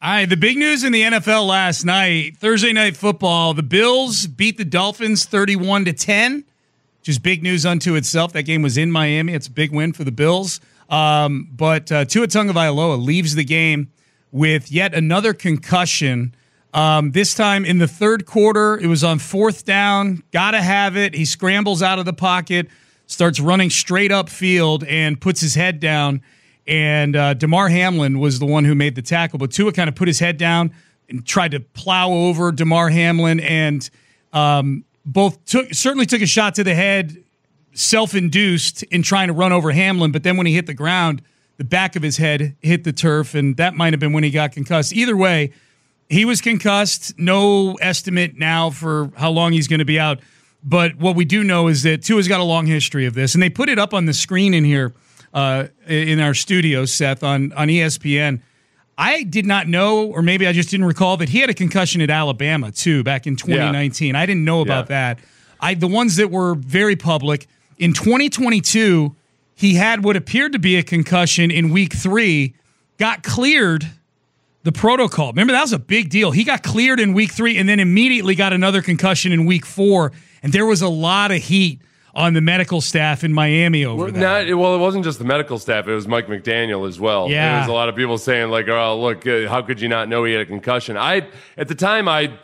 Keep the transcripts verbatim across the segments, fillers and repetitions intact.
All right, the big news in the N F L last night, Thursday Night Football, the Bills beat the Dolphins thirty-one to ten, which is big news unto itself. That game was in Miami. It's a big win for the Bills. Um, but uh, Tua Tagovailoa leaves the game with yet another concussion. Um, this time in the third quarter, it was on fourth down. Got to have it. He scrambles out of the pocket, starts running straight up field, and puts his head down. And uh, Damar Hamlin was the one who made the tackle. But Tua kind of put his head down and tried to plow over Damar Hamlin, and um, both took certainly took a shot to the head, self-induced in trying to run over Hamlin. But then when he hit the ground, the back of his head hit the turf, and that might have been when he got concussed. Either way, he was concussed. No estimate now for how long he's going to be out. But what we do know is that Tua's got a long history of this, and they put it up on the screen in here. Uh, in our studio, Seth, on, on E S P N. I did not know, or maybe I just didn't recall, that he had a concussion at Alabama, too, back in twenty nineteen. Yeah. I didn't know about yeah. that. I The ones that were very public, in twenty twenty-two, he had what appeared to be a concussion in week three, got cleared the protocol. Remember, that was a big deal. He got cleared in week three and then immediately got another concussion in week four, and there was a lot of heat on the medical staff in Miami over well, that. Not, well, it wasn't just the medical staff. It was Mike McDaniel as well. Yeah. There was a lot of people saying, like, oh, look, uh, how could you not know he had a concussion? I, at the time, I,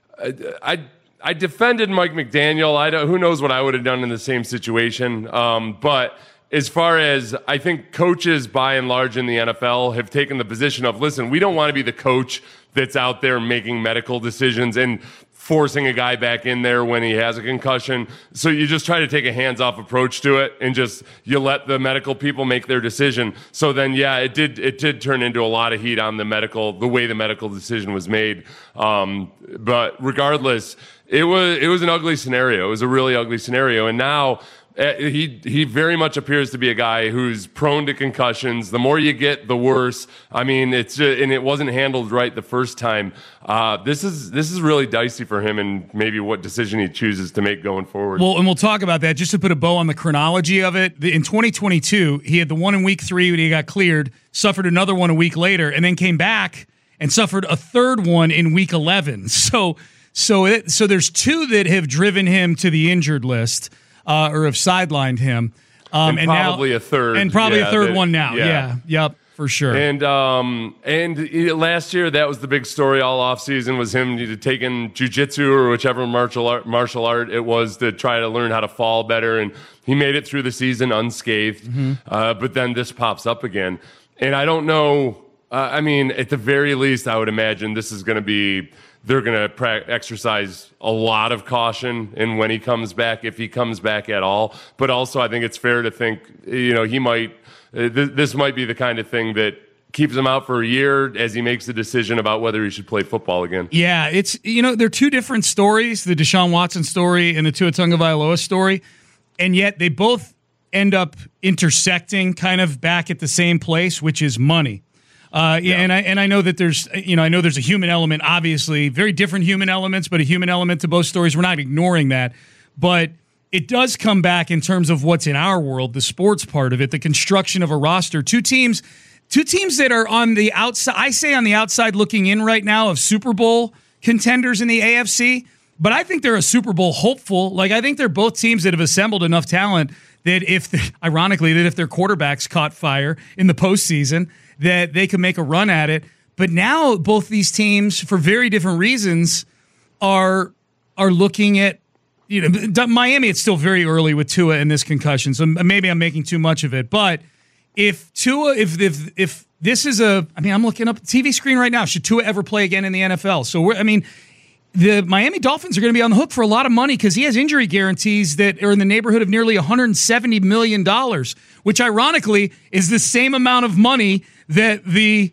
I, I defended Mike McDaniel. I don't, who knows what I would have done in the same situation. Um, but as far as I think coaches, by and large, in the N F L have taken the position of, listen, we don't want to be the coach that's out there making medical decisions and forcing a guy back in there when he has a concussion. So you just try to take a hands-off approach to it and just you let the medical people make their decision. So then, yeah, it did it did turn into a lot of heat on the medical, the way the medical decision was made. Um, but regardless, it was it was an ugly scenario. It was a really ugly scenario. And now Uh, he he very much appears to be a guy who's prone to concussions. The more you get, the worse. I mean, it's just, and it wasn't handled right the first time. Uh, this is this is really dicey for him, and maybe what decision he chooses to make going forward. Well, and we'll talk about that just to put a bow on the chronology of it. In twenty twenty-two, he had the one in week three when he got cleared, suffered another one a week later, and then came back and suffered a third one in week eleven. So so it, so there's two that have driven him to the injured list. Uh, or have sidelined him. Um, and, and probably now, a third. And probably yeah, a third that, one now. Yeah. yeah. Yep, for sure. And um, and last year, that was the big story all offseason, was him taking jiu-jitsu or whichever martial art, martial art it was to try to learn how to fall better. And he made it through the season unscathed. Mm-hmm. Uh, but then this pops up again. And I don't know. Uh, I mean, at the very least, I would imagine this is going to be – they're going to pra- exercise a lot of caution in when he comes back, if he comes back at all. But also, I think it's fair to think, you know, he might uh, th- this might be the kind of thing that keeps him out for a year as he makes the decision about whether he should play football again. Yeah, it's, you know, they're two different stories, the Deshaun Watson story and the Tua Tagovailoa story, and yet they both end up intersecting kind of back at the same place, which is money. Uh, yeah. And I and I know that there's you know I know there's a human element, obviously very different human elements, but a human element to both stories. We're not ignoring that, but it does come back in terms of what's in our world, the sports part of it, the construction of a roster. Two teams, two teams that are on the outside. I say on the outside looking in right now of Super Bowl contenders in the A F C, but I think they're a Super Bowl hopeful. Like I think they're both teams that have assembled enough talent that if, the, ironically, that if their quarterbacks caught fire in the postseason, that they could make a run at it. But now both these teams, for very different reasons, are are looking at, you know, Miami, it's still very early with Tua and this concussion, so maybe I'm making too much of it. But if Tua, if if if this is a, I mean, I'm looking up the T V screen right now. Should Tua ever play again in the N F L? So, we're, I mean, the Miami Dolphins are going to be on the hook for a lot of money because he has injury guarantees that are in the neighborhood of nearly one hundred seventy million dollars, which ironically is the same amount of money that the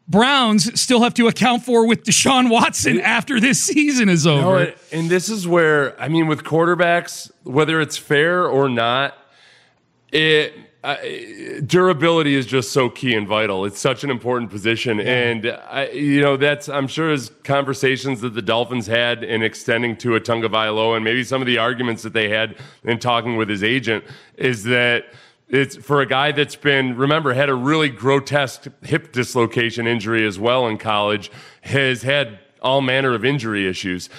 Browns still have to account for with Deshaun Watson after this season is over. No, and, and this is where, I mean, with quarterbacks, whether it's fair or not, it uh, durability is just so key and vital. It's such an important position. Yeah. And, I, you know, that's, I'm sure, as conversations that the Dolphins had in extending Tua Tagovailoa and maybe some of the arguments that they had in talking with his agent is that It's for a guy that's been, remember, had a really grotesque hip dislocation injury as well in college, has had all manner of injury issues.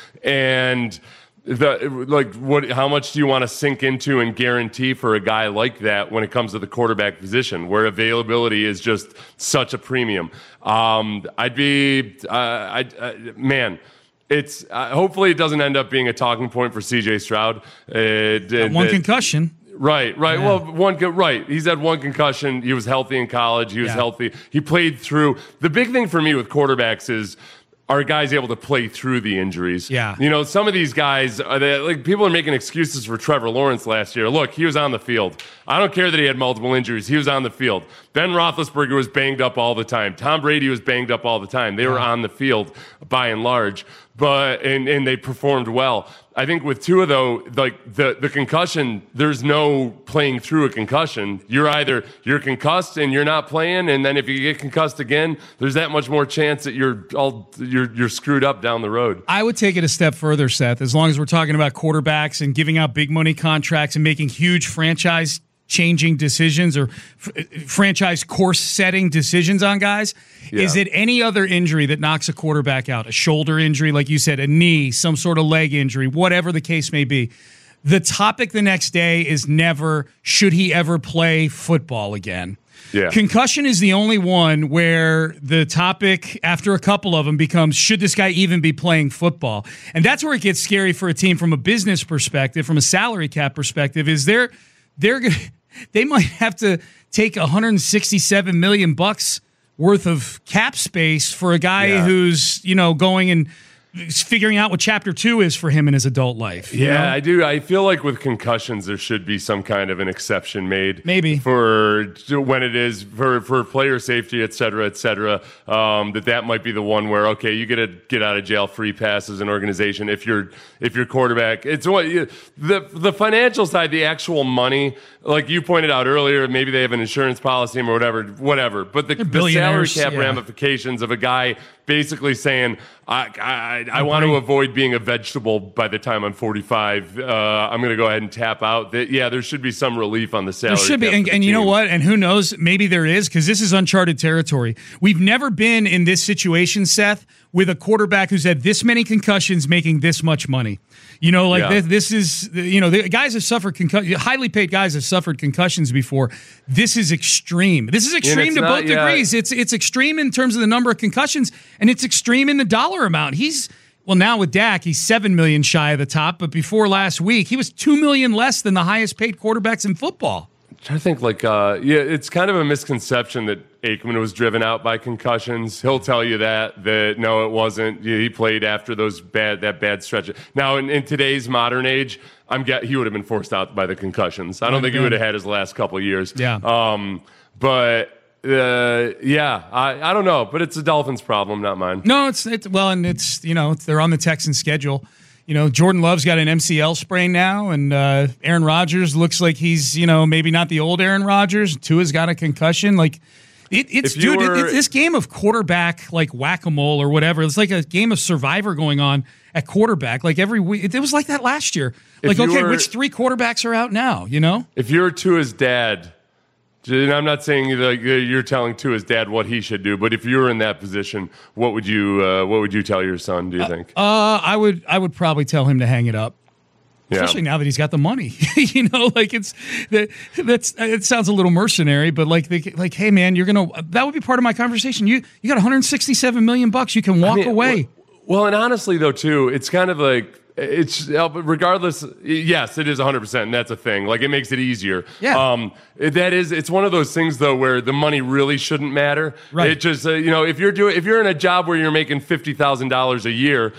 And the like, what? How much do you want to sink into and guarantee for a guy like that when it comes to the quarterback position, where availability is just such a premium? Um, I'd be, uh, I, uh, man. It's uh, hopefully it doesn't end up being a talking point for C J Stroud. It, it, one it, concussion. Right, right. Yeah. Well, one right. He's had one concussion. He was healthy in college. He was yeah. healthy. He played through. The big thing for me with quarterbacks is, are guys able to play through the injuries? Yeah. You know, some of these guys, are they, like people are making excuses for Trevor Lawrence last year. Look, he was on the field. I don't care that he had multiple injuries. He was on the field. Ben Roethlisberger was banged up all the time. Tom Brady was banged up all the time. They yeah. were on the field by and large, but and, and they performed well. I think with Tua, though, like the, the concussion, there's no playing through a concussion. You're either you're concussed and you're not playing, and then if you get concussed again, there's that much more chance that you're all you're you're screwed up down the road. I would take it a step further, Seth. As long as we're talking about quarterbacks and giving out big money contracts and making huge franchise changing decisions or f- franchise course setting decisions on guys. Yeah. Is it any other injury that knocks a quarterback out? A shoulder injury, like you said, a knee, some sort of leg injury, whatever the case may be. The topic the next day is never, should he ever play football again? Yeah. Concussion is the only one where the topic, after a couple of them, becomes, should this guy even be playing football? And that's where it gets scary for a team from a business perspective, from a salary cap perspective, is they're, they're going to, they might have to take one hundred sixty-seven million bucks worth of cap space for a guy yeah. who's, you know, going and figuring out what chapter two is for him in his adult life. Yeah, know? I do. I feel like with concussions, there should be some kind of an exception made. Maybe. For when it is for, for player safety, et cetera, et cetera, um, that that might be the one where, okay, you get a get out of jail free pass as an organization if you're if your quarterback. It's what the the financial side, the actual money, like you pointed out earlier, maybe they have an insurance policy or whatever, whatever. But the, the salary cap yeah. ramifications of a guy basically saying, I, I, I want to avoid being a vegetable by the time I'm forty-five. Uh, I'm going to go ahead and tap out. That yeah, there should be some relief on the salary. There should be, and, the and you know what? And who knows? Maybe there is, because this is uncharted territory. We've never been in this situation, Seth, with a quarterback who's had this many concussions making this much money. You know, like yeah. this, this is, you know, the guys have suffered concussions, highly paid guys have suffered concussions before. This is extreme. This is extreme to not, both yeah. degrees. It's it's extreme in terms of the number of concussions, and it's extreme in the dollar amount. He's, well, now with Dak, he's seven million dollars shy of the top, but before last week, he was two million dollars less than the highest paid quarterbacks in football. I think, like, uh, yeah, it's kind of a misconception that Aikman was driven out by concussions. He'll tell you that, that no, it wasn't. He played after those bad, that bad stretch. Now, in, in today's modern age, I'm get, he would have been forced out by the concussions. I don't think he would have had his last couple of years. Yeah. Um, but, uh, yeah, I, I don't know, but it's a Dolphins problem, not mine. No, it's, it's well, and it's, you know, they're on the Texans schedule. You know, Jordan Love's got an M C L sprain now, and uh, Aaron Rodgers looks like he's, you know, maybe not the old Aaron Rodgers. Tua's got a concussion. Like, it, it's, dude, were, it, it's this game of quarterback, like whack-a-mole or whatever. It's like a game of Survivor going on at quarterback. Like every week, it, it was like that last year. Like, okay, were, which three quarterbacks are out now, you know? If you're Tua's dad, and I'm not saying that you're telling Tua's dad what he should do, but if you were in that position, what would you uh, what would you tell your son? Do you think? Uh, I would I would probably tell him to hang it up, especially yeah. now that he's got the money. you know, like it's that that's it sounds a little mercenary, but like they, like hey man, you're gonna that would be part of my conversation. You you got one hundred sixty-seven million bucks. You can walk I mean, away. Well, well, and honestly though too, it's kind of like. It's regardless. Yes, it is one hundred percent, and that's a thing. Like, it makes it easier. Yeah. Um, that is. It's one of those things though where the money really shouldn't matter. Right. It just uh, you know if you're doing if you're in a job where you're making fifty thousand dollars a year,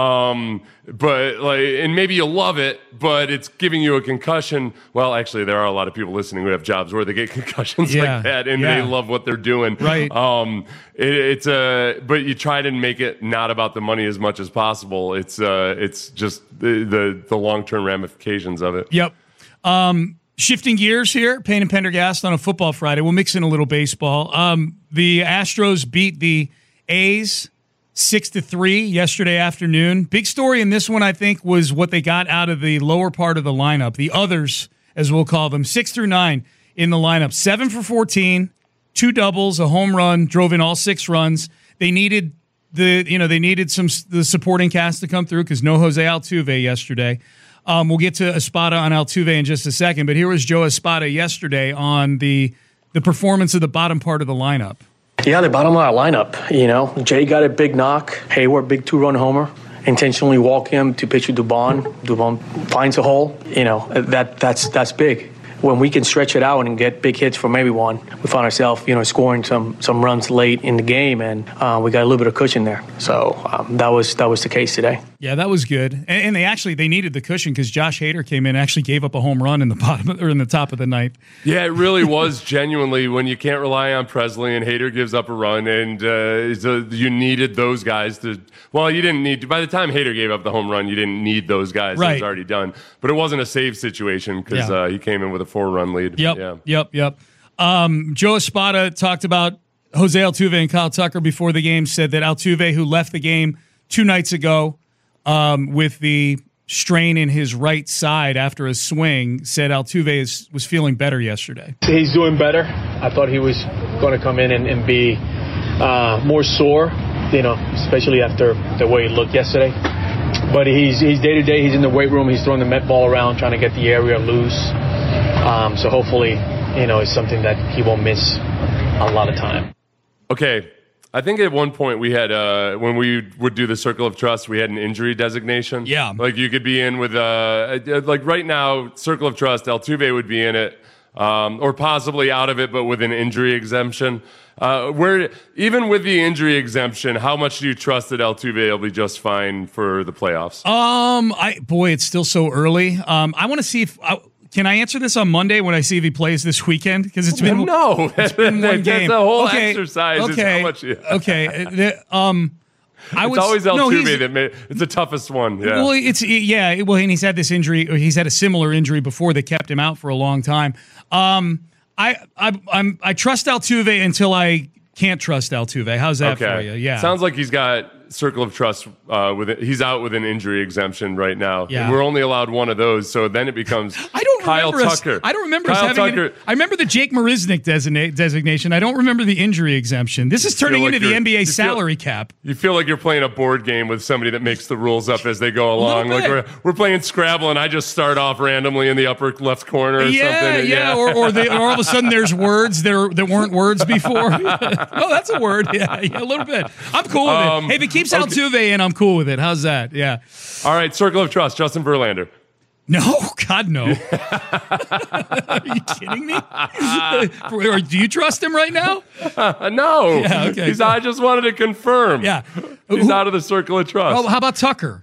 um, but like and maybe you love it, but it's giving you a concussion. Well, actually, there are a lot of people listening who have jobs where they get concussions yeah. like that, and yeah. they love what they're doing. Right. Um, it, it's a uh, but you try to make it not about the money as much as possible. It's uh, it's just the the, the long term ramifications of it. Yep. Um, shifting gears here, Payne and Pendergast on a Football Friday. We'll mix in a little baseball. Um, the Astros beat the A's six to three yesterday afternoon. Big story in this one, I think, was what they got out of the lower part of the lineup. The others, as we'll call them, six through nine in the lineup. Seven for fourteen, two doubles, a home run, drove in all six runs. They needed the you know they needed some the supporting cast to come through because no Jose Altuve yesterday. Um, we'll get to Espada on Altuve in just a second, but here was Joe Espada yesterday on the the performance of the bottom part of the lineup. Yeah, the bottom of our lineup. You know, Jay got a big knock. Hayward, big two-run homer. Intentionally walk him to pitch to Dubon. Dubon finds a hole. You know, that that's that's big. When we can stretch it out and get big hits from everyone, we found ourselves, you know, scoring some some runs late in the game, and uh, we got a little bit of cushion there. So um, that was that was the case today. Yeah, that was good, and, and they actually they needed the cushion because Josh Hader came in and actually gave up a home run in the bottom or in the top of the ninth. Yeah, it really was genuinely when you can't rely on Presley and Hader gives up a run, and uh, so you needed those guys to. Well, you didn't need. By the time Hader gave up the home run, you didn't need those guys. Right. It was already done, but it wasn't a save situation because Yeah. uh, he came in with a four-run lead. Yep, Yeah. yep, yep. Um, Joe Espada talked about Jose Altuve and Kyle Tucker before the game, said that Altuve, who left the game two nights ago um, with the strain in his right side after a swing, said Altuve is, was feeling better yesterday. He's doing better. I thought he was going to come in and, and be uh, more sore, you know, especially after the way he looked yesterday. But he's he's day to day. He's in the weight room. He's throwing the Met ball around, trying to get the area loose. Um, so hopefully, you know, it's something that he won't miss a lot of time. Okay. I think at one point we had, uh, when we would do the Circle of Trust, we had an injury designation. Yeah. Like you could be in with, uh, like right now, Circle of Trust, Altuve would be in it, um, or possibly out of it, but with an injury exemption. Uh, where even with the injury exemption, how much do you trust that Altuve will be just fine for the playoffs? Um, I boy, it's still so early. Um, I want to see if I, can I answer this on Monday when I see if he plays this weekend because it's been no, it's been one game. That's the whole okay, exercise. Okay, is how much. You, okay. The, um, I it's would, always no, Altuve that made it's the toughest one. Yeah. Well, it's yeah. Well, and he's had this injury, or he's had a similar injury before that kept him out for a long time. Um, I I I'm I trust Altuve until I can't trust Altuve. How's that okay. for you? Yeah. Sounds like he's got Circle of Trust uh, with it. He's out with an injury exemption right now. Yeah. And we're only allowed one of those, so then it becomes I don't Kyle remember Tucker. Us, I don't remember Kyle us having Tucker. An, I remember the Jake Marisnick designa- designation. I don't remember the injury exemption. This is turning like into the N B A you feel- salary cap. You feel like you're playing a board game with somebody that makes the rules up as they go along. little Like bit. we're, we're playing Scrabble, and I just start off randomly in the upper left corner or Yeah, something. yeah, or or, they, or all of a sudden there's words that, are, that weren't words before. Oh, that's a word. Yeah, yeah, a little bit. I'm cool with Um, it. Hey, if it keeps okay. Altuve in, I'm cool with it. How's that? Yeah. All right, Circle of Trust, Justin Verlander. No, God, no. Are you kidding me? Or do you trust him right now? Uh, no. Yeah, okay. He's, I just wanted to confirm. Yeah. He's Who- out of the Circle of Trust. Oh, how about Tucker?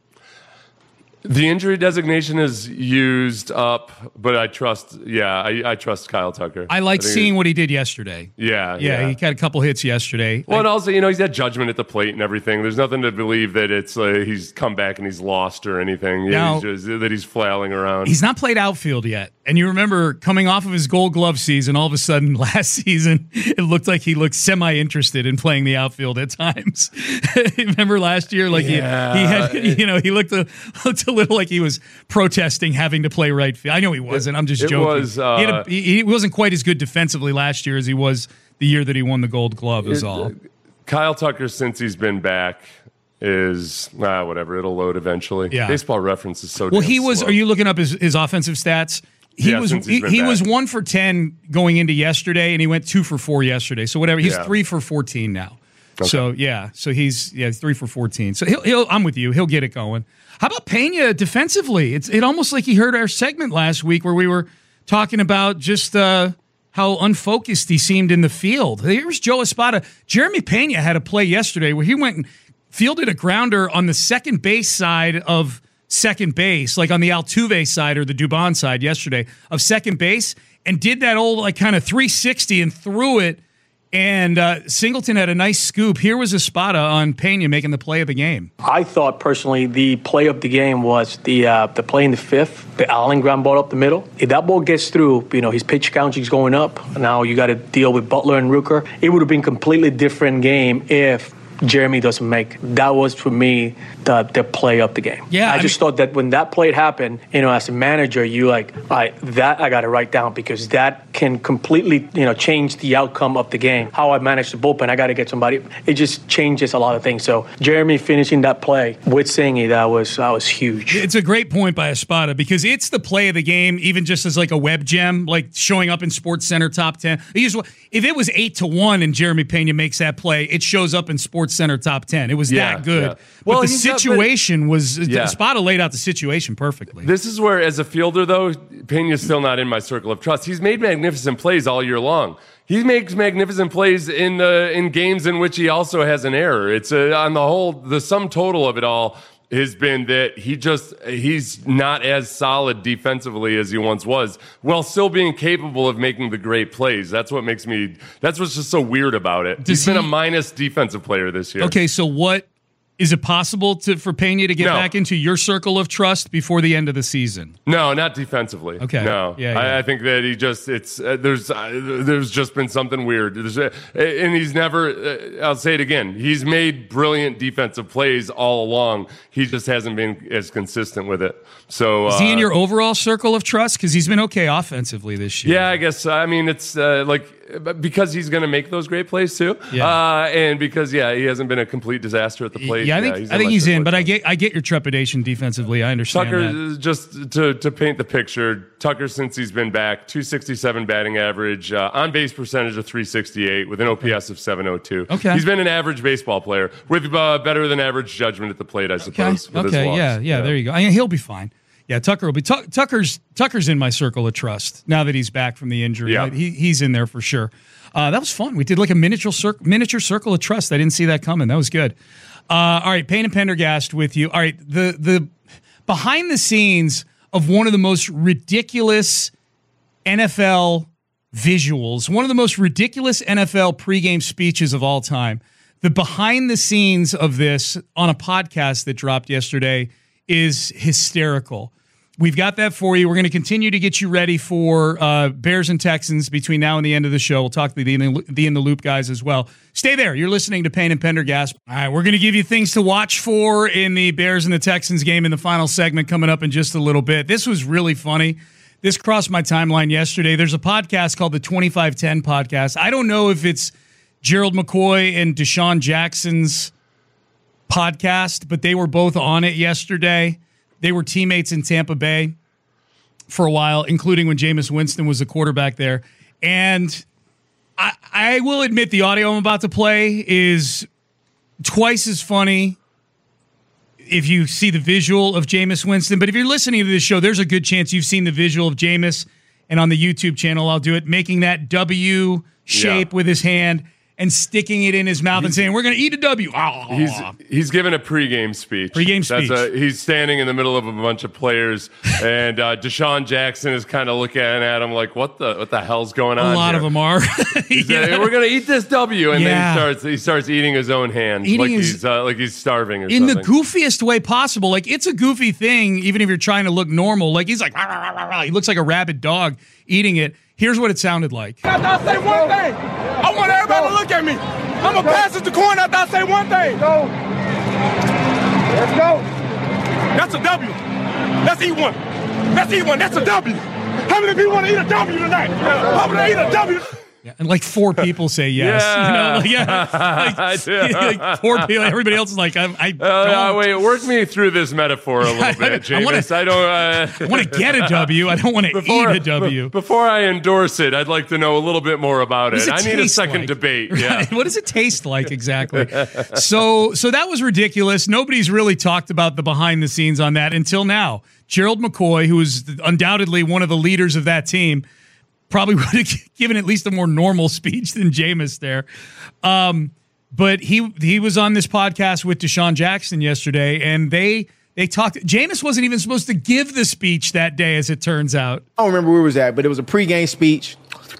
The injury designation is used up, but I trust, yeah, I, I trust Kyle Tucker. I like think seeing it- what he did yesterday. Yeah, Yeah, yeah. he got a couple hits yesterday. Well, I- and also, you know, he's had judgment at the plate and everything. There's nothing to believe that it's uh, he's come back and he's lost or anything. Yeah, Now- he's just, that he's flailing around. He's not played outfield yet. And you remember coming off of his Gold Glove season, all of a sudden last season, it looked like he looked semi-interested in playing the outfield at times. Remember last year, like Yeah. he, he had, you know, he looked a, looked a little like he was protesting having to play right field. I know he wasn't. I'm just it joking. was, uh, he, had a, he, he wasn't quite as good defensively last year as he was the year that he won the Gold Glove. Is It- all. Kyle Tucker, since he's been back, is ah, whatever. It'll load eventually. Yeah. Baseball Reference is so. Well, damn he was. slow. Are you looking up his, his offensive stats? He Yeah, was since he, he's been he was back. one for ten going into yesterday, and he went two for four yesterday. So whatever, he's Yeah. three for fourteen now. So yeah, so he's yeah he's three for fourteen. So he'll, he'll I'm with you. He'll get it going. How about Pena defensively? It's it almost like he heard our segment last week where we were talking about just uh, how unfocused he seemed in the field. Here's Joe Espada. Jeremy Pena had a play yesterday where he went and fielded a grounder on the second base side of second base, like on the Altuve side or the Dubon side yesterday of second base, and did that old like kind of three sixty and threw it. And uh, Singleton had a nice scoop. Here was Espada on Pena making the play of the game. I thought personally the play of the game was the uh, the play in the fifth, the Allen ground ball up the middle. If that ball gets through, you know, his pitch count is going up. Now you got to deal with Butler and Rooker. It would have been a completely different game if Jeremy doesn't make. That was, for me, the, the play of the game. Yeah, I, I just mean, thought that when that play happened, you know, as a manager, you like, all right, that I got to write down because that can completely, you know, change the outcome of the game. How I manage the bullpen, I got to get somebody. It just changes a lot of things. So Jeremy finishing that play with Singy, that was that was huge. It's a great point by Espada because it's the play of the game, even just as like a web gem, like showing up in Sports Center top ten. If it was eight to one and Jeremy Pena makes that play, it shows up in Sports Center top ten. It was Yeah, that good. yeah. But Well, the he's not- but- situation was Yeah. Espada laid out the situation perfectly. This is where, as a fielder, though, Pena's still not in my circle of trust. He's made magnificent plays all year long. He makes magnificent plays in the in games in which he also has an error. It's a, on the whole, the sum total of it all has been that he just he's not as solid defensively as he once was, while still being capable of making the great plays. That's what makes me. That's what's just so weird about it. Does He's been he- a minus defensive player this year. Okay, so what is it possible to for Pena to get No. back into your circle of trust before the end of the season? No, not defensively. Okay. No. Yeah, yeah. I, I think that he just it's uh, there's uh, there's just been something weird. There's, uh, and he's never. Uh, I'll say it again. He's made brilliant defensive plays all along. He just hasn't been as consistent with it. So Is he in uh, your overall circle of trust? Because he's been okay offensively this year. Yeah, I guess. I mean, it's uh, like because he's going to make those great plays too, Yeah. uh, and because yeah, he hasn't been a complete disaster at the plate. Yeah, I think he's I think my he's in, circle but of I trust. get I get your trepidation defensively. I understand Tucker, that. just to, to paint the picture, Tucker, since he's been back, two sixty-seven batting average, uh, on base percentage of three sixty-eight with an O P S of seven oh two. Okay. He's been an average baseball player with uh, better than average judgment at the plate, I Okay, suppose. with his okay, walks. yeah, yeah, there you go. I mean, he'll be fine. Yeah, Tucker will be. Tuck Tucker's Tucker's in my circle of trust now that he's back from the injury. Yeah. He, he's in there for sure. Uh, that was fun. We did like a miniature cir- miniature circle of trust. I didn't see that coming. That was good. Uh, all right, Payne and Pendergast with you. All right, the the behind the scenes of one of the most ridiculous N F L visuals, one of the most ridiculous N F L pregame speeches of all time. The behind the scenes of this on a podcast that dropped yesterday is hysterical. We've got that for you. We're going to continue to get you ready for uh, Bears and Texans between now and the end of the show. We'll talk to the, the, the In the Loop guys as well. Stay there. You're listening to Payne and Pendergast. All right, we're going to give you things to watch for in the Bears and the Texans game in the final segment coming up in just a little bit. This was really funny. This crossed my timeline yesterday. There's a podcast called the twenty-five ten Podcast. I don't know if it's Gerald McCoy and Deshaun Jackson's podcast, but they were both on it yesterday. They were teammates in Tampa Bay for a while, including when Jameis Winston was the quarterback there. And I, I will admit the audio I'm about to play is twice as funny if you see the visual of Jameis Winston. But if you're listening to this show, there's a good chance you've seen the visual of Jameis. And on the YouTube channel, I'll do it, making that W shape Yeah. with his hand and sticking it in his mouth and saying, we're going to eat a W. He's he's given a pregame speech. Pregame That's speech. A, he's standing in the middle of a bunch of players, and uh, Deshaun Jackson is kind of looking at him like, "What the what the hell's going on?" A lot here? of them are. He's Yeah. like, "We're gonna eat this W," and Yeah. then he starts he starts eating his own hand, Eating like his- he's uh, like he's starving or in the something. goofiest way possible. Like, it's a goofy thing, even if you're trying to look normal. Like, he's like, rah, rah, rah, rah. He looks like a rabid dog eating it. Here's what it sounded like. After I say one thing, I want everybody to look at me. I'm going to pass it to Coin after I say one thing. Go. Let's go. That's a W. Let's eat one. Let's eat one. That's a W. How many people want to eat a W tonight? I'm going to eat a W. Yeah, and like four people say yes. Yeah. You know, like, yeah, I like, do. like four people. Everybody else is like, I, I Uh, don't. uh, wait, work me through this metaphor a little I- bit, I Jameis. wanna- I, don't. Uh, I want to get a W. I don't want to eat a W. b- before I endorse it, I'd like to know a little bit more about What it. does I need a taste second like? debate. Right. Yeah. What does it taste like exactly? so, so that was ridiculous. Nobody's really talked about the behind the scenes on that until now. Gerald McCoy, who is undoubtedly one of the leaders of that team, probably would have given at least a more normal speech than Jameis there. Um, but he he was on this podcast with Deshaun Jackson yesterday, and they they talked. Jameis wasn't even supposed to give the speech that day, as it turns out. I don't remember where it was at, but it was a pregame speech.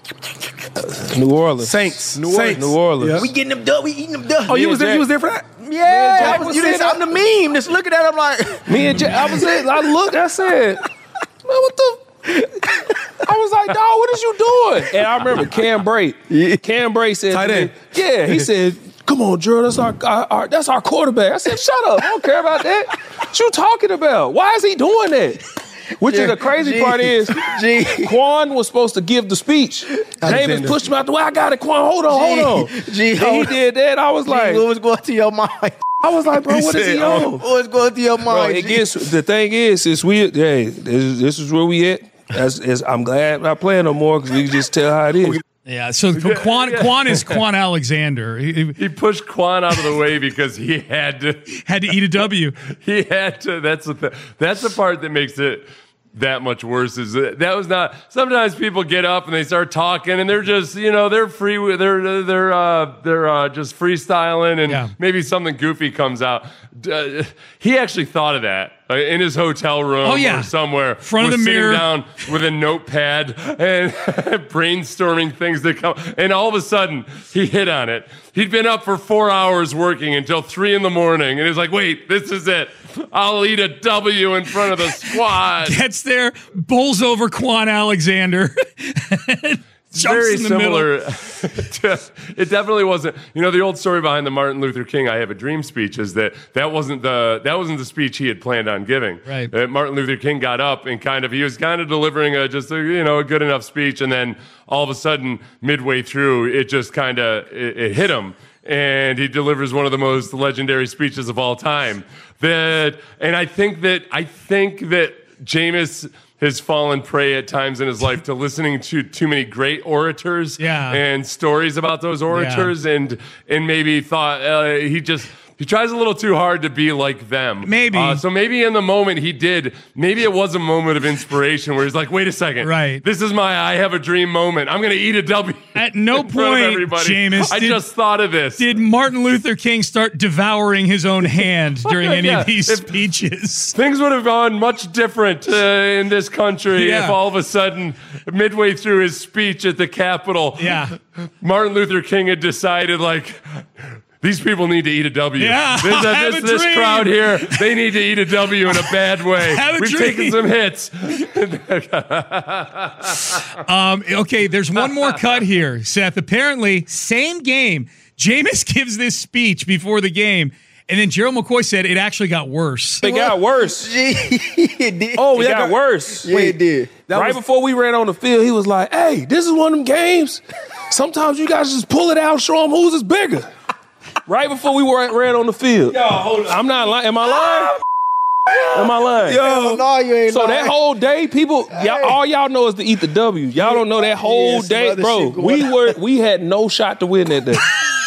New Orleans. Saints. New Saints. Orleans. New Orleans. We getting them done. We eating them done. Oh, you Yeah, was there? Jack. You was there for that? Yeah, Jack I was, was you there. didn't, I'm the meme. Just looking at him like, Me and Jack, I was there. I looked. I said, "Man, what the?" I was like, "Dog, what is you doing?" And I remember Cam Bray. Cam Bray said, Tight to me- end. "Yeah." He said, "Go come on, Drew, that's our, our, our that's our quarterback. I said, shut up. I don't care about that. What you talking about? Why is he doing that? Which is the crazy G, part is, G. Quan was supposed to give the speech. Jameis pushed him out the way. I got it, Quan. Hold on, G, hold on. G, hold he did that. I was G, like, what was going through your mind? I was like, bro, what is he on? What was going through your mind? Bro, it gets, the thing is, is we, hey, this, this is where we at. That's, is, I'm glad I'm not playing no more because we can just tell how it is. Yeah, so Quan, Quan is Quan Alexander. He, he pushed Quan out of the way because he had to had to eat a W. He had to. That's the th- that's the part that makes it that much worse. Is that, that was not. Sometimes people get up and they start talking and they're just, you know, they're free. They're they're uh, they're uh, just freestyling and yeah. maybe something goofy comes out. Uh, he actually thought of that. Uh, in his hotel room oh, yeah. or somewhere, front was of the sitting mirror, down with a notepad and brainstorming things that come. And all of a sudden, he hit on it. He'd been up for four hours working until three in the morning, and he's like, "Wait, this is it. I'll eat a W in front of the squad." Gets there, bowls over Quan Alexander. Very similar to, it definitely wasn't, you know, the old story behind the Martin Luther King I Have a Dream speech is that that wasn't the that wasn't the speech he had planned on giving. Right. Uh, Martin Luther King got up and kind of he was kind of delivering a just a, you know, a good enough speech, and then all of a sudden midway through it just kind of it, it hit him, and he delivers one of the most legendary speeches of all time. That and I think that I think that Jameis has fallen prey at times in his life to listening to too many great orators yeah. and stories about those orators, yeah. and and maybe thought uh, he just he tries a little too hard to be like them. Maybe. Uh, so maybe in the moment he did. Maybe it was a moment of inspiration where he's like, wait a second. Right. This is my I have a dream moment. I'm going to eat a W. At no point, Jameis, I did, just thought of this. Did Martin Luther King start devouring his own hand during any yeah. of these if, speeches? Things would have gone much different uh, in this country yeah. if all of a sudden, midway through his speech at the Capitol, yeah. Martin Luther King had decided, like, these people need to eat a W. Yeah, this, uh, have this, a this dream. crowd here, they need to eat a W in a bad way. Have a We've dream. taken some hits. um, okay, there's one more cut here, Seth. Apparently, same game. Jameis gives this speech before the game, and then Gerald McCoy said it actually got worse. It got worse. it did. Oh, it it got, got worse. Yeah, Wait, it did. That right was, before we ran on the field, he was like, hey, this is one of them games. Sometimes you guys just pull it out, show them whose is bigger. Right before we were, ran on the field. Yo, hold on. I'm not lying. Am I lying? Am I lying? Yo, no, you ain't so lying. that whole day, people, y'all, all y'all know is to eat the W. Y'all don't know that whole yeah, day, bro. We on. were, we had no shot to win that day.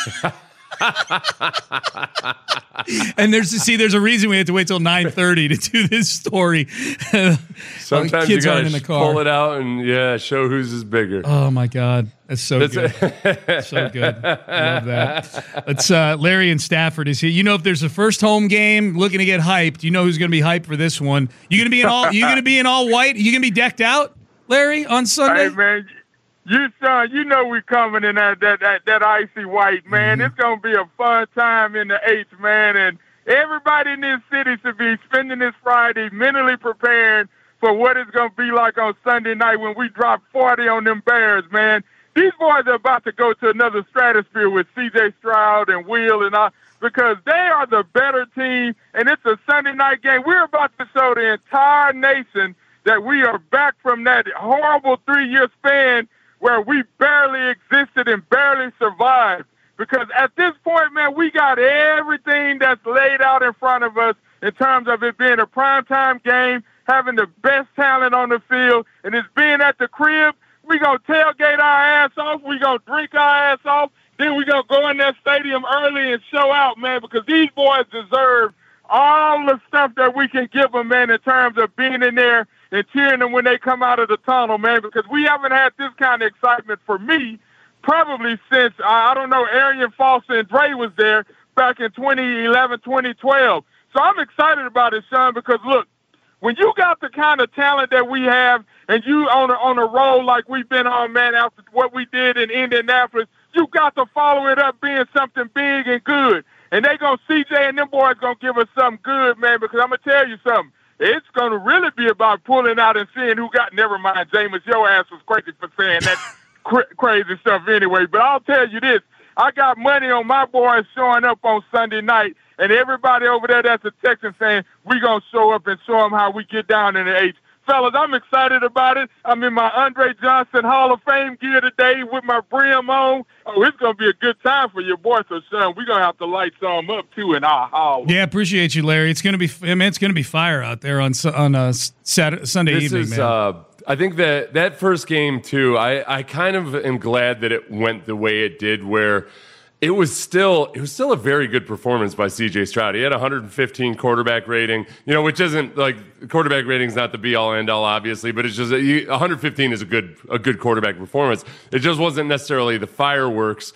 And there's see, there's a reason we had to wait till nine thirty to do this story. Sometimes kids you aren't in gotta the car. pull it out and yeah, show whose is bigger. Oh my God, that's so that's good, so good. I love that. Let's uh, Larry and Stafford is here. You know, if there's a first home game looking to get hyped, you know who's going to be hyped for this one. You going to be in all? You going to be in all white? You going to be decked out, Larry, on Sunday? Hey man. You son, you know we coming in that that that, that icy white, man. Mm-hmm. It's gonna be a fun time in the eighth, man, and everybody in this city should be spending this Friday mentally preparing for what it's gonna be like on Sunday night when we drop forty on them Bears, man. These boys are about to go to another stratosphere with C J Stroud and Will and all, because they are the better team, and it's a Sunday night game. We're about to show the entire nation that we are back from that horrible three-year span where we barely existed and barely survived. Because at this point, man, we got everything that's laid out in front of us in terms of it being a primetime game, having the best talent on the field, and it's being at the crib. We going to tailgate our ass off. We going to drink our ass off. Then we going to go in that stadium early and show out, man, because these boys deserve all the stuff that we can give them, man, in terms of being in there and cheering them when they come out of the tunnel, man, because we haven't had this kind of excitement for me probably since, uh, I don't know, Arian Foster and Dre was there back in twenty eleven, twenty twelve. So I'm excited about it, son, because, look, when you got the kind of talent that we have and you on a, on a roll like we've been on, man, after what we did in Indianapolis, you got to follow it up being something big and good. And they going to, C J and them boys going to give us something good, man, because I'm going to tell you something. It's going to really be about pulling out and seeing who got, never mind, Jameis, your ass was crazy for saying that cr- crazy stuff anyway. But I'll tell you this, I got money on my boys showing up on Sunday night, and everybody over there that's a Texan fan, we going to show up and show them how we get down in the H. Fellas, I'm excited about it. I'm in my Andre Johnson Hall of Fame gear today with my brim on. Oh, it's going to be a good time for your boy. So, son, we're going to have to light some up, too, in our hall. Yeah, appreciate you, Larry. It's going to be I mean, it's going to be fire out there on on a Saturday, Sunday this evening, is, man. Uh, I think that that first game, too, I, I kind of am glad that it went the way it did, where It was still it was still a very good performance by C J Stroud. He had one hundred fifteen quarterback rating, you know, which isn't like quarterback rating is not the be all end all, obviously, but it's just one hundred fifteen is a good a good quarterback performance. It just wasn't necessarily the fireworks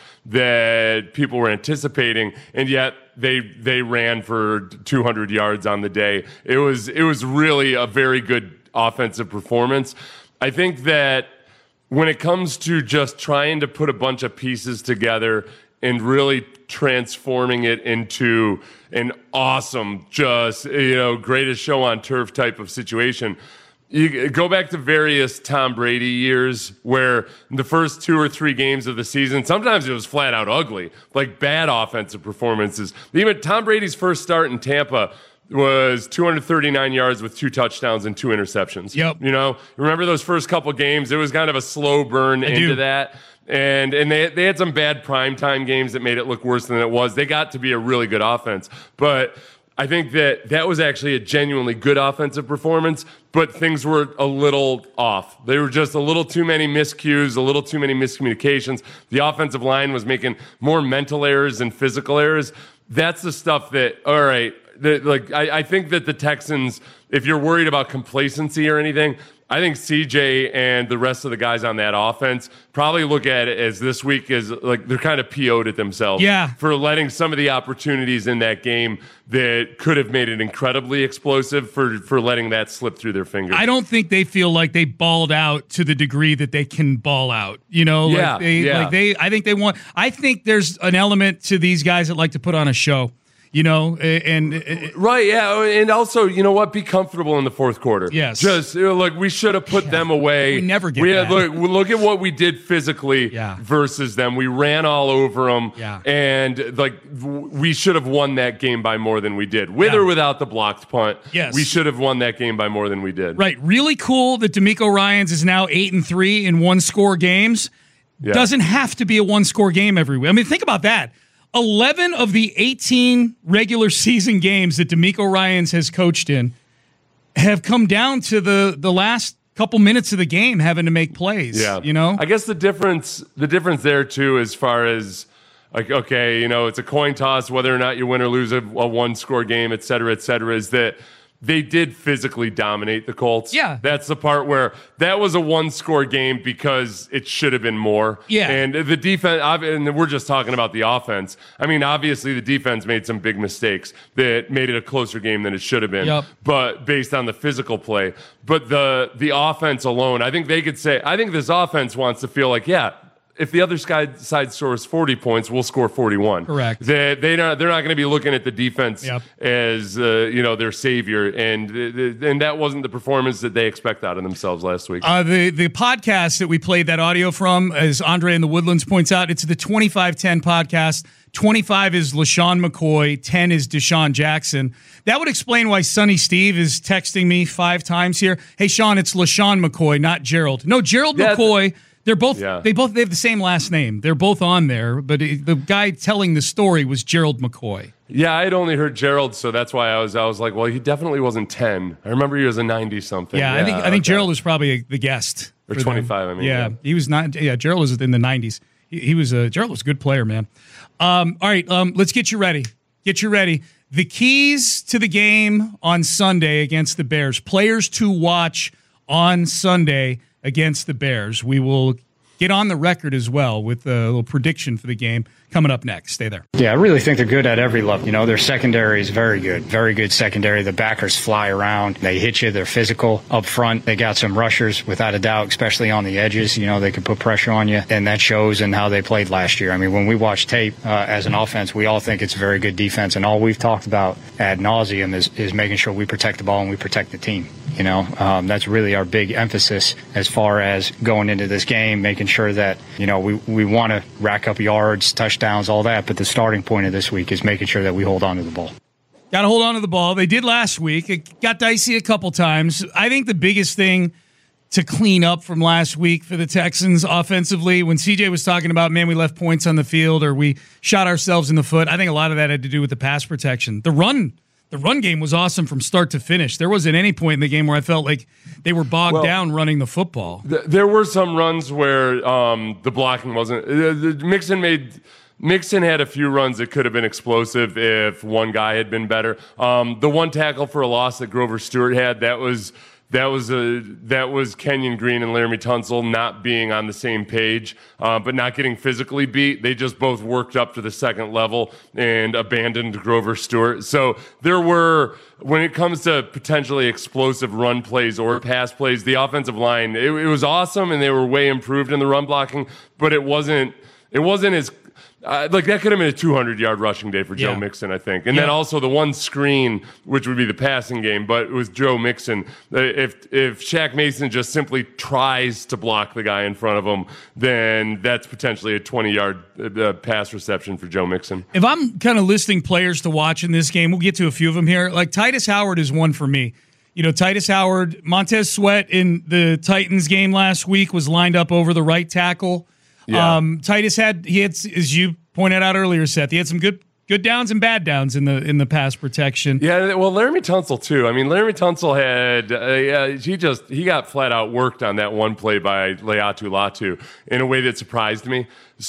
that people were anticipating, and yet they they ran for two hundred yards on the day. It was it was really a very good offensive performance. I think that when it comes to just trying to put a bunch of pieces together and really transforming it into an awesome, just, you know, greatest show on turf type of situation. You go back to various Tom Brady years where the first two or three games of the season, sometimes it was flat out ugly, like bad offensive performances. Even Tom Brady's first start in Tampa was two hundred thirty-nine yards with two touchdowns and two interceptions. Yep. You know, remember those first couple games? It was kind of a slow burn I into do. that. And and they they had some bad primetime games that made it look worse than it was. They got to be a really good offense. But I think that that was actually a genuinely good offensive performance, but things were a little off. They were just a little too many miscues, a little too many miscommunications. The offensive line was making more mental errors than physical errors. That's the stuff that, all right, that, like I, I think that the Texans, if you're worried about complacency or anything, I think C J and the rest of the guys on that offense probably look at it as this week is like they're kind of P O'd at themselves Yeah. for letting some of the opportunities in that game that could have made it incredibly explosive for, for letting that slip through their fingers. I don't think they feel like they balled out to the degree that they can ball out. You know, Yeah, like they, yeah. like they. I think they want. I think there's an element to these guys that like to put on a show. You know, and, and Right, yeah, and also, you know what? Be comfortable in the fourth quarter. Yes. Just, you know, like, we should have put them away. We never get we had, that. Look, look at what we did physically Yeah. versus them. We ran all over them. Yeah. And, like, w- we should have won that game by more than we did. With Yeah. or without the blocked punt, Yes. we should have won that game by more than we did. right, really cool that D'Amico Ryans is now eight and three in one score games. Yeah. Doesn't have to be a one score game every week. I mean, think about that. eleven of the eighteen regular season games that D'Amico Ryans has coached in have come down to the the last couple minutes of the game having to make plays. Yeah. You know? I guess the difference the difference there too, as far as like, okay, you know, it's a coin toss whether or not you win or lose a, a one score game, et cetera, et cetera, is that they did physically dominate the Colts. Yeah. That's the part where that was a one score game because it should have been more. Yeah. And the defense, and we're just talking about the offense. I mean, obviously the defense made some big mistakes that made it a closer game than it should have been. Yep. But based on the physical play, but the the offense alone, I think they could say, I think this offense wants to feel like, yeah, if the other side, side scores forty points, we'll score forty-one. Correct. They, they not, they're not going to be looking at the defense Yep. as uh, you know, their savior, and and that wasn't the performance that they expect out of themselves last week. Uh, the the podcast that we played that audio from, as Andre in the Woodlands points out, it's the twenty-five ten podcast. twenty-five is LaShawn McCoy, ten is Deshaun Jackson. That would explain why Sonny Steve is texting me five times here. Hey, Sean, it's LaShawn McCoy, not Gerald. No, Gerald Yeah, McCoy. They're both. Yeah. They both. They have the same last name. They're both on there, but it, the guy telling the story was Gerald McCoy. Yeah, I'd only heard Gerald, so that's why I was I was like, well, he definitely wasn't ten. I remember he was a ninety something. Yeah, I think I think okay. Gerald was probably a, the guest Or for them. twenty-five, I mean, yeah, yeah. he was not. Yeah, Gerald was in the nineties. He, he was a Gerald was a good player, man. Um, all right, um, let's get you ready. Get you ready. The keys to the game on Sunday against the Bears. Players to watch on Sunday against the Bears. We will get on the record as well with a little prediction for the game coming up next. Stay there. Yeah, I really think they're good at every level. You know, their secondary is very good. Very good secondary. The backers fly around. They hit you. They're physical up front. They got some rushers, without a doubt, especially on the edges. You know, they can put pressure on you, and that shows in how they played last year. I mean, when we watch tape uh, as an offense, we all think it's a very good defense, and all we've talked about ad nauseum is, is making sure we protect the ball and we protect the team. You know, um, that's really our big emphasis as far as going into this game, making sure that, you know, we, we want to rack up yards, touchdowns, all that. But the starting point of this week is making sure that we hold on to the ball. Got to hold on to the ball. They did last week. It got dicey a couple times. I think the biggest thing to clean up from last week for the Texans offensively, when C J was talking about, man, we left points on the field or we shot ourselves in the foot, I think a lot of that had to do with the pass protection. The run The run game was awesome from start to finish. There wasn't any point in the game where I felt like they were bogged well, down running the football. Th- there were some runs where um, the blocking wasn't. Uh, the Mixon made Mixon had a few runs that could have been explosive if one guy had been better. Um, the one tackle for a loss that Grover Stewart had, that was. That was a that was Kenyon Green and Laramie Tunsil not being on the same page, uh, but not getting physically beat. They just both worked up to the second level and abandoned Grover Stewart. So there were, when it comes to potentially explosive run plays or pass plays, the offensive line, it, it was awesome and they were way improved in the run blocking, but it wasn't it wasn't as Uh, like that could have been a two hundred yard rushing day for Joe yeah. Mixon, I think. And yeah. then also the one screen, which would be the passing game, but it was Joe Mixon. If if Shaq Mason just simply tries to block the guy in front of him, then that's potentially a twenty yard uh, pass reception for Joe Mixon. If I'm kind of listing players to watch in this game, we'll get to a few of them here. Like Titus Howard is one for me. You know, Titus Howard, Montez Sweat in the Titans game last week was lined up over the right tackle. Yeah. Um, Titus had he had, as you pointed out earlier, Seth, he had some good good downs and bad downs in the in the pass protection. Yeah, well, Laramie Tunsil too. I mean, Laramie Tunsil had uh, he just he got flat out worked on that one play by Leatu Latu in a way that surprised me.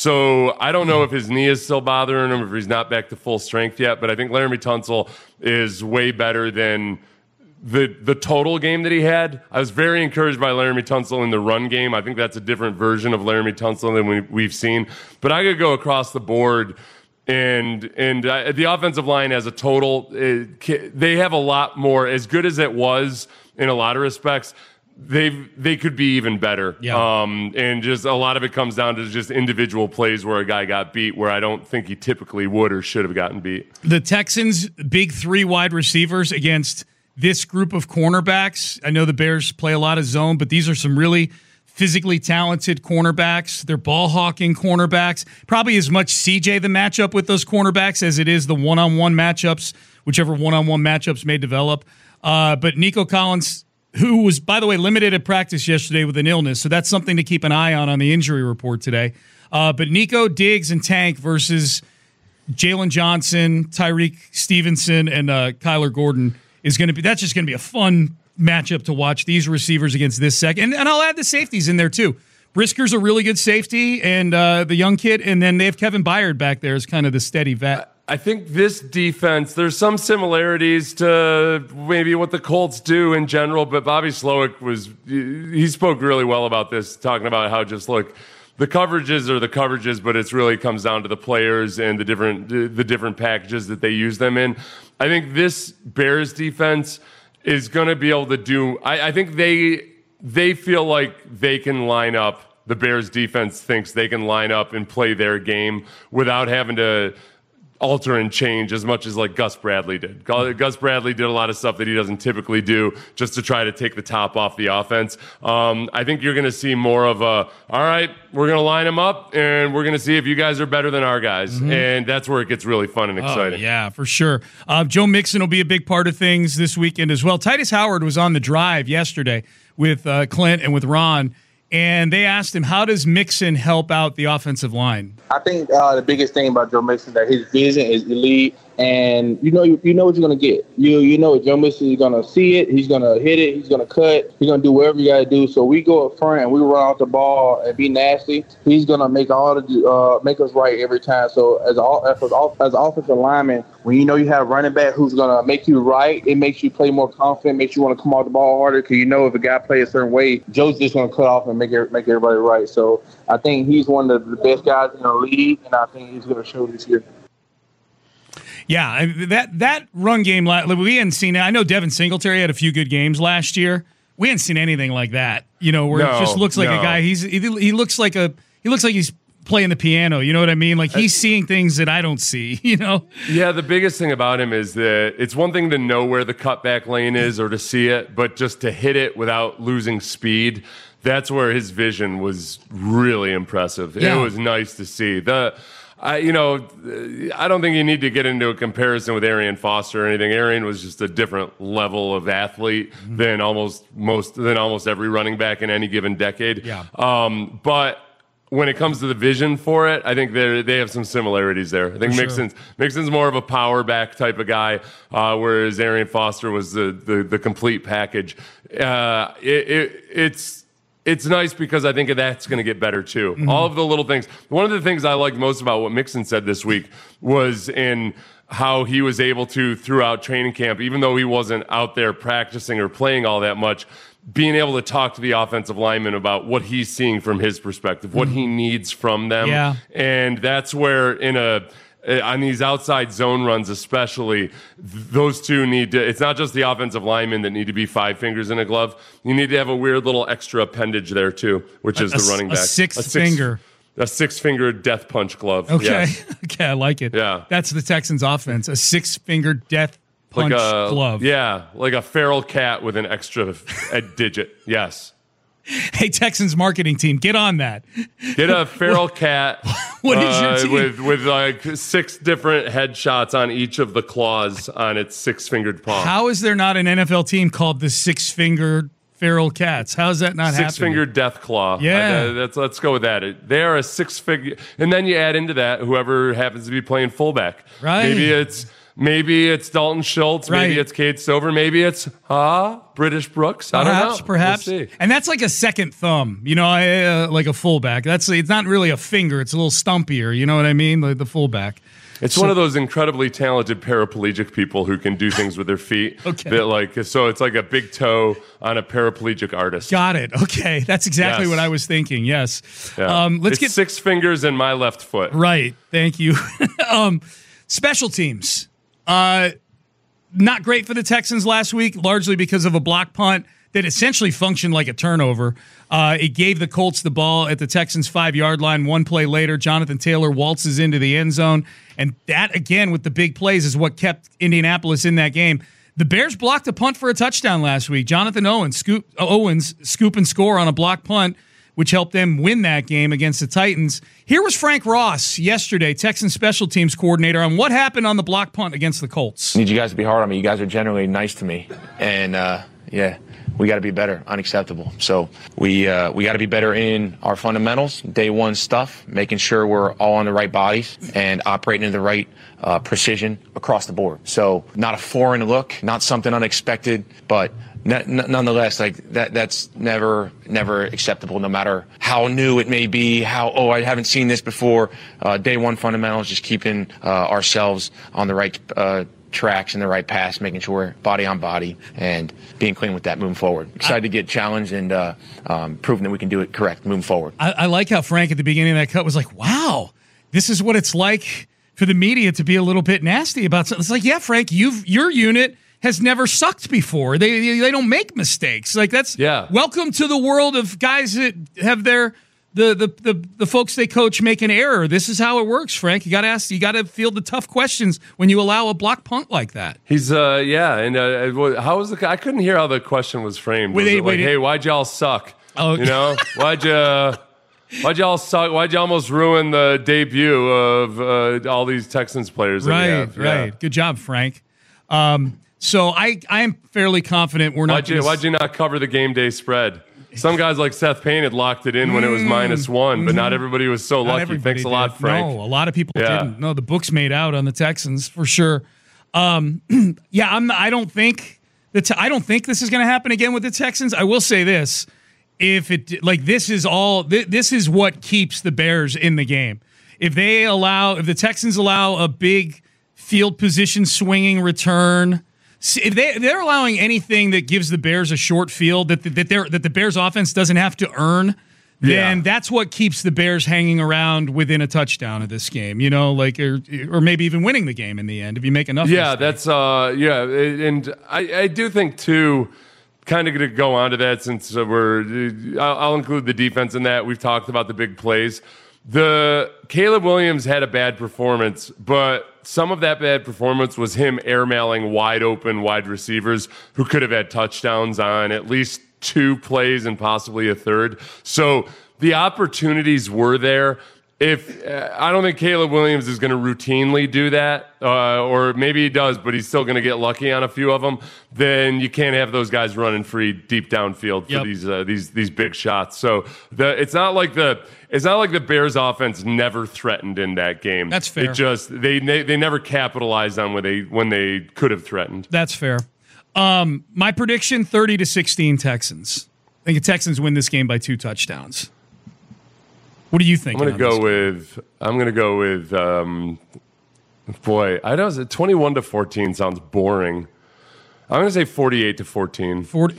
So I don't know if his knee is still bothering him, if he's not back to full strength yet. But I think Laramie Tunsil is way better than the the total game that he had. I was very encouraged by Laramie Tunsil in the run game. I think that's a different version of Laramie Tunsil than we, we've seen. But I could go across the board, and and uh, the offensive line as a total, it, they have a lot more. As good as it was in a lot of respects, they they could be even better. Yeah. Um, and just a lot of it comes down to just individual plays where a guy got beat where I don't think he typically would or should have gotten beat. The Texans' big three wide receivers against this group of cornerbacks. I know the Bears play a lot of zone, but these are some really physically talented cornerbacks. They're ball hawking cornerbacks. Probably as much C J the matchup with those cornerbacks as it is the one-on-one matchups, whichever one-on-one matchups may develop. Uh, but Nico Collins, who was, by the way, limited at practice yesterday with an illness, so that's something to keep an eye on on the injury report today. Uh, but Nico, Diggs, and Tank versus Jalen Johnson, Tyreek Stevenson, and uh, Kyler Gordon is going to be, that's just going to be a fun matchup to watch, these receivers against this second. And, and I'll add the safeties in there too. Brisker's a really good safety, and uh, the young kid, and then they have Kevin Byard back there as kind of the steady vet. I think this defense, there's some similarities to maybe what the Colts do in general, but Bobby Slowick was, he spoke really well about this, talking about how just look, the coverages are the coverages, but it's really comes down to the players and the different the different packages that they use them in. I think this Bears defense is going to be able to do. I, I think they they feel like they can line up. The Bears defense thinks they can line up and play their game without having to alter and change as much as like Gus Bradley did. Gus Bradley did a lot of stuff that he doesn't typically do just to try to take the top off the offense. Um, I think you're going to see more of a, all right, we're going to line them up and we're going to see if you guys are better than our guys. Mm-hmm. And that's where it gets really fun and exciting. Oh, yeah, for sure. Uh, Joe Mixon will be a big part of things this weekend as well. Titus Howard was on the drive yesterday with uh, Clint and with Ron, and they asked him, how does Mixon help out the offensive line? I think uh, the biggest thing about Joe Mixon is that his vision is elite, and you know you, you know what you're gonna get. You you know Joe Mixon is gonna see it, he's gonna hit it, he's gonna cut, he's gonna do whatever you gotta do. So we go up front and we run out the ball and be nasty. He's gonna make all the uh, make us right every time. So as a, as a, as an offensive lineman, when you know you have a running back who's gonna make you right, it makes you play more confident, makes you want to come off the ball harder because you know if a guy plays a certain way, Joe's just gonna cut off and make it, make everybody right. So I think he's one of the best guys in the league, and I think he's gonna show this year. Yeah, that that run game, we hadn't seen it. I know Devin Singletary had a few good games last year. We hadn't seen anything like that, you know, where no, it just looks like no. a guy. He's he, he looks like a he looks like he's playing the piano. You know what I mean? Like he's seeing things that I don't see, you know? Yeah, the biggest thing about him is that it's one thing to know where the cutback lane is or to see it, but just to hit it without losing speed, that's where his vision was really impressive. Yeah. It was nice to see. The I, you know, I don't think you need to get into a comparison with Arian Foster or anything. Arian was just a different level of athlete mm-hmm. than almost most than almost every running back in any given decade. Yeah. Um, but when it comes to the vision for it, I think they they have some similarities there. I think For Mixon's sure. Mixon's more of a power back type of guy, uh, whereas Arian Foster was the the, the complete package. Uh, it, it, it's. It's nice because I think that's going to get better too. Mm-hmm. All of the little things. One of the things I liked most about what Mixon said this week was in how he was able to, throughout training camp, even though he wasn't out there practicing or playing all that much, being able to talk to the offensive lineman about what he's seeing from his perspective, what mm-hmm. he needs from them. Yeah. And that's where in a on these outside zone runs especially, those two need to, it's not just the offensive linemen that need to be five fingers in a glove. You need to have a weird little extra appendage there too, which is a, the running a back. Sixth a six finger. A six-finger death punch glove. Okay. Yes. Okay, I like it. Yeah. That's the Texans offense, a six-finger death punch like a, glove. Yeah, like a feral cat with an extra a digit. Yes. Hey, Texans marketing team, get on that. Get a feral cat what is your uh, team? with with like six different headshots on each of the claws on its six-fingered paw. How is there not an N F L team called the Six-Fingered Feral Cats? How is that not happening? Six-fingered death claw. Yeah. Uh, that's, let's go with that. They are a six-figure, and then you add into that whoever happens to be playing fullback. Right. Maybe it's maybe it's Dalton Schultz. Right. Maybe it's Cade Stover. Maybe it's ah British Brooks. I Perhaps, don't know. perhaps. We'll see. And that's like a second thumb, you know, uh, like a fullback. That's it's not really a finger; it's a little stumpier. You know what I mean? Like the fullback. It's So- one of those incredibly talented paraplegic people who can do things with their feet. Okay. That like so it's like a big toe on a paraplegic artist. Got it. Okay, that's exactly Yes. what I was thinking. Yes. Yeah. Um, let's it's get six fingers in my left foot. right. Thank you. um, special teams. Uh, not great for the Texans last week, largely because of a block punt that essentially functioned like a turnover. Uh, it gave the Colts the ball at the Texans' five-yard line. One play later, Jonathan Taylor waltzes into the end zone. And that, again, with the big plays, is what kept Indianapolis in that game. The Bears blocked a punt for a touchdown last week. Jonathan Owens, scoop, Owens scoop and score on a block punt, which helped them win that game against the Titans. Here was Frank Ross yesterday, Texans special teams coordinator, on what happened on the block punt against the Colts. I need you guys to be hard on me. You guys are generally nice to me. And, uh, yeah, we got to be better. Unacceptable. So we uh, we got to be better in our fundamentals, day one stuff, making sure we're all on the right bodies and operating in the right uh, precision across the board. So not a foreign look, not something unexpected, but N- nonetheless, like that, that's never, never acceptable, no matter how new it may be, how, oh, I haven't seen this before. Uh, day one fundamentals, just keeping uh, ourselves on the right uh, tracks and the right path, making sure we're body on body and being clean with that moving forward. Excited I, to get challenged and uh, um, proving that we can do it correct moving forward. I, I like how Frank at the beginning of that cut was like, wow, this is what it's like for the media to be a little bit nasty about something. It's like, yeah, Frank, you've your unit has never sucked before. They they don't make mistakes. Like that's yeah. Welcome to the world of guys that have their the the the, the folks they coach make an error. This is how it works, Frank. You got to ask. You got to field the tough questions when you allow a block punt like that. He's uh yeah, and uh, how was the? I couldn't hear how the question was framed. Was wait, it wait, like, wait, hey, why'd y'all suck? Oh, you know, why'd you? Why'd y'all suck? Why'd you almost ruin the debut of uh, all these Texans players? That right, we have? right. Yeah. Good job, Frank. Um, So I, I am fairly confident we're not. Why'd you, gonna... why'd you not cover the game day spread? Some guys like Seth Payne had locked it in when it was minus one, but not everybody was so Not lucky. everybody Thanks a lot, did. Frank. No, a lot of people Yeah. didn't. No, the books made out on the Texans for sure. Um, yeah, I'm. I don't think that. I don't think this is going to happen again with the Texans. I will say this: if it like this is all. Th- this is what keeps the Bears in the game. If they allow, if the Texans allow a big field position swinging return. If they if they're allowing anything that gives the Bears a short field that that they're, that the Bears offense doesn't have to earn, then Yeah. that's what keeps the Bears hanging around within a touchdown of this game. You know, like or or maybe even winning the game in the end if you make enough. Yeah, mistakes. that's uh, yeah, and I, I do think too. Kind of going to go on to that since uh, we're. I'll, I'll include the defense in that. We've talked about the big plays. The Caleb Williams had a bad performance, but some of that bad performance was him airmailing wide open wide receivers who could have had touchdowns on at least two plays and possibly a third. So the opportunities were there. If uh, I don't think Caleb Williams is going to routinely do that, uh, or maybe he does, but he's still going to get lucky on a few of them. Then you can't have those guys running free deep downfield for Yep. these uh, these these big shots. So the it's not like the it's not like the Bears offense never threatened in that game. That's fair. It just they they, they never capitalized on when they when they could have threatened. That's fair. Um, my prediction: thirty to sixteen Texans. I think the Texans win this game by two touchdowns. What do you think? I'm going to go with. I'm going to go with. Um, boy, I don't. twenty-one to fourteen sounds boring. I'm going to say forty-eight to fourteen. forty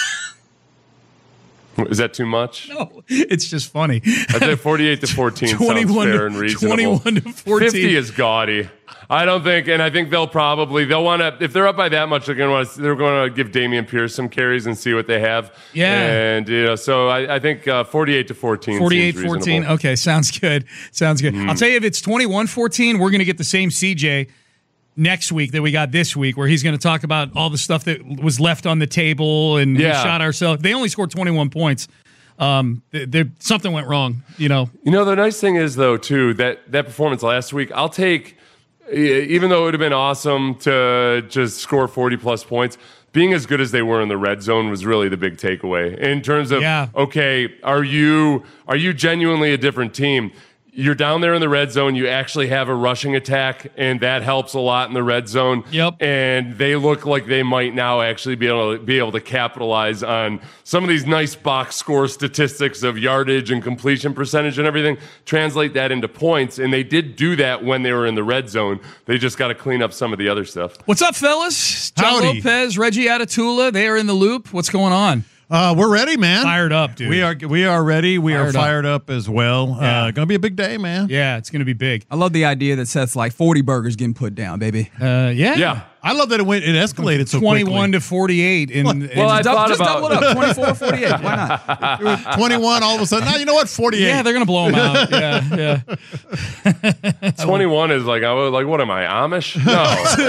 Is that too much? No, it's just funny. I'd say forty-eight to fourteen sounds twenty-one fair to, and reasonable. twenty-one to fourteen. fifty is gaudy. I don't think, and I think they'll probably they'll want to if they're up by that much, they're going to want to they're going to give Dameon Pierce some carries and see what they have. Yeah, and you know, so I, I think uh, forty-eight to fourteen. forty-eight fourteen. Okay, sounds good. Sounds good. Mm. I'll tell you, if it's twenty-one fourteen, we're going to get the same C J next week that we got this week, where he's going to talk about all the stuff that was left on the table and Yeah. we shot ourselves. They only scored twenty-one points. Um, there something went wrong. You know. You know, the nice thing is though too that that performance last week, I'll take. Even though it would have been awesome to just score forty plus points, being as good as they were in the red zone was really the big takeaway in terms of, Yeah. okay, are you are you genuinely a different team? You're down there in the red zone. You actually have a rushing attack, and that helps a lot in the red zone. Yep. And they look like they might now actually be able to be able to capitalize on some of these nice box score statistics of yardage and completion percentage and everything. Translate that into points, and they did do that when they were in the red zone. They just got to clean up some of the other stuff. What's up, fellas? John Howdy. Lopez, Reggie Atatula. They are in the loop. What's going on? Uh, we're ready, man. Fired up, dude. We are we are ready. We Fired are up. fired up, as well. Yeah. Uh, going to be a big day, man. Yeah, it's going to be big. I love the idea that Seth's like forty burgers getting put down, baby. Uh, yeah. Yeah. I love that it went. It escalated so twenty-one quickly. to forty-eight. In, in Well, I Just, thought just about- double it up, twenty-four forty-eight. Why not? It was twenty-one all of a sudden. Now you know what? forty-eight. yeah, they're going to blow them out. Yeah, yeah. twenty-one is like, I was like, what am I, Amish? No.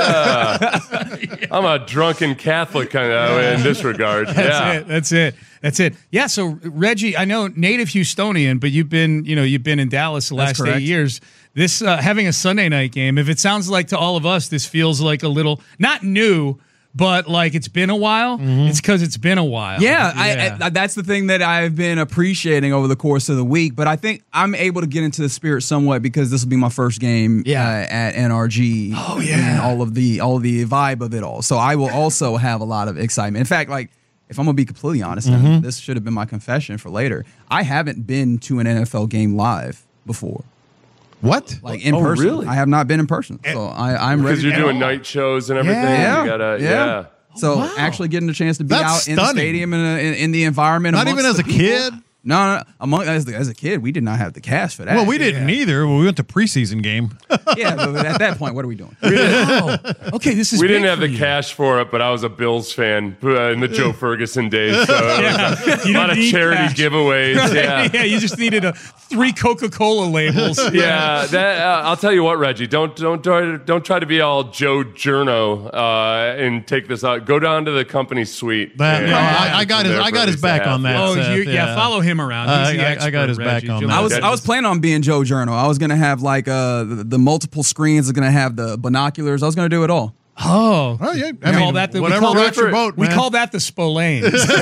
Uh, I'm a drunken Catholic kind of in this regard. That's yeah. it. That's it. That's it. Yeah. So Reggie, I know native Houstonian, but you've been, you know, you've been in Dallas the That's last correct. eight years. This uh, having a Sunday night game, if it sounds like to all of us, this feels like a little not new, but like it's been a while. It's because it's been a while. Yeah, I, I, that's the thing that I've been appreciating over the course of the week. But I think I'm able to get into the spirit somewhat because this will be my first game Yeah. uh, at N R G. Oh, yeah. and all of the all of the vibe of it all. So I will also have a lot of excitement. In fact, like if I'm gonna be completely honest, and this should have been my confession for later. I haven't been to an N F L game live before, What? like in Oh, person. really? I have not been in person, so I, I'm Because ready. you're doing night shows and everything. Yeah. You gotta, Yeah. yeah. So actually getting a chance to be That's out in the stunning. stadium and in, in, in the environment. Not even amongst as the a people. kid? No, no. Among as, the, as a kid, we did not have the cash for that. Well, we didn't either. Well, we went to preseason game. Yeah, but at that point, what are we doing? Oh, okay. This is We big didn't have for the you. cash for it, but I was a Bills fan uh, in the Joe Ferguson days. So it Yeah. was You a lot didn't of need charity cash. giveaways. Yeah. yeah, you just needed a three Coca-Cola labels. Yeah, that, uh, I'll tell you what, Reggie. Don't don't try to, don't try to be all Joe Journo uh, and take this out. Go down to the company suite. That- and- no, I- I got his- There I for got at his least back a on half. that. Oh, Seth, you, yeah. yeah. Follow him around. He's Uh, the I- I expert, got his back Reggie. on You'll that. I like was that. I was planning on being Joe Journo. I was gonna have like uh the, the multiple screens. I was gonna have the binoculars. I was gonna do it all. Oh, Oh, yeah. we I call mean, that the, we whatever call floats that, your boat, we man. call that the Spillane.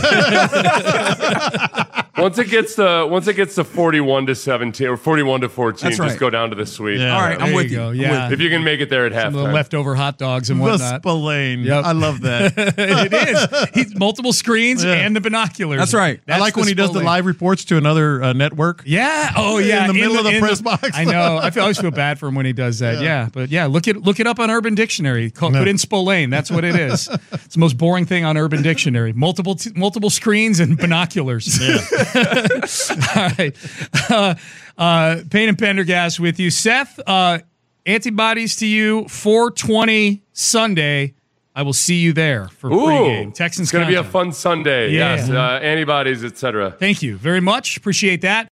Once it gets to once it gets to forty-one to seventeen or forty-one to fourteen, That's just right. go down to the suite. Yeah. All right, I'm There with you you. go, I'm yeah. with you. If you can make it there at The halftime. leftover hot dogs and The whatnot. Spillane. Yep. I love that. It is. He's multiple screens Yeah. and the binoculars. That's right. I like the when he does the Spillane. live reports to another uh, network. Yeah. Oh, In yeah. the middle of the in press box. I know. I feel, I always feel bad for him when he does that. Yeah. Yeah. But yeah, look it look it up on Urban Dictionary. Call, No. Put in Spillane. That's what it is. It's the most boring thing on Urban Dictionary. Multiple t- multiple screens and binoculars. All right. Uh, uh, Payne and Pendergast with you, Seth. Uh, antibodies to you. four twenty Sunday. I will see you there for Ooh, pregame. Texans. It's going to be a content. fun Sunday. Yeah. Yes, uh, antibodies, et cetera. Thank you very much. Appreciate that.